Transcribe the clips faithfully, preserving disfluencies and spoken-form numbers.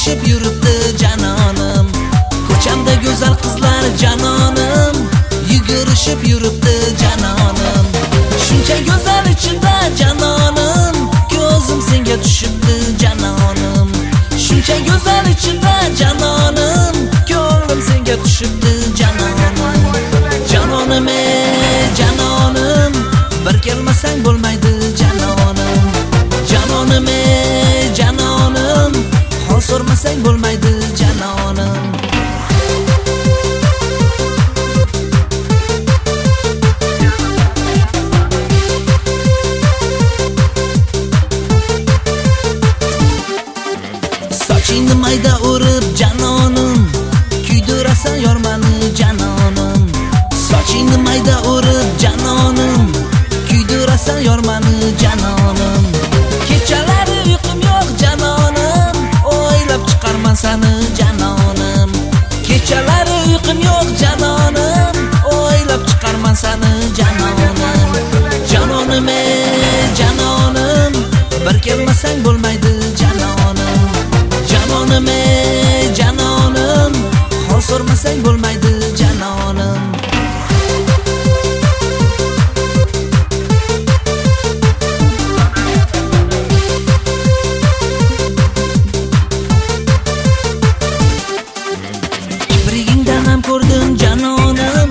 yugurishib yuribdi janonim. Ko'chamda go'zal qizlar janonim, yugurishib yuribdi janonim. Shuncha go'zal ichida janonim, ko'zim senga tushibdi janonim. Shuncha go'zal ichida janonim, ko'nglim senga tushibdi janonim. Janonim ey janonim, bir kelmasang bo'lmaydi janonim. Janonim ey janonim, hol so'rmasang bo'lmaydi janonim. Sochingni mayda o'rib janonim, kuydirasan yormani janonim. Sochingni mayda o'rib janonim, kuydirasan yormani janonim. Kechalari uyqum yo'q janonim, o'ylab chiqarman seni janonim. Kechalari uyqum yo'q janonim, o'ylab chiqarman seni janonim. Janonim ey janonim, bir kelmasang bo'lmaydi janonim. Janonim ey janonim, hol so'rmasang bo'lmaydi janonim. Kiprigingdan ham ko'rdim janonim,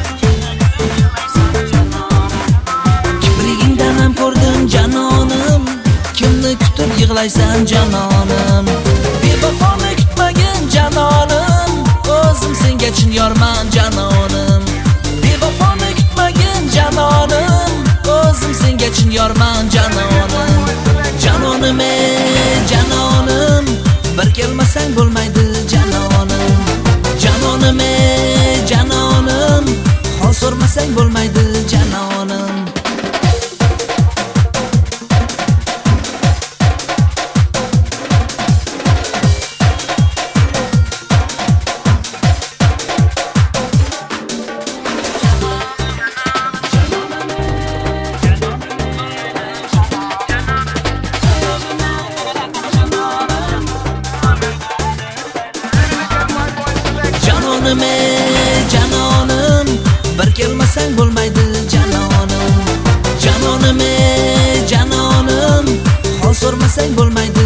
kiprigingdan ham ko'rdim janonim. Kimni kutib yig'laysan janonim? Bevafoni kutmagin janonim, o'zim senga chin yorman janonim. Bevafoni kutmagin janonim, o'zim senga chin yorman janonim. Janonim ey janonim, bir kelmasang bo'lmaydi janonim. Janonim ey janonim, hol so'rmasang bo'lmaydi janonim. Janonim ey janonim, bir kelmasang bo'lmaydi janonim. Janonim ey janonim, hol so'rmasang bo'lmaydi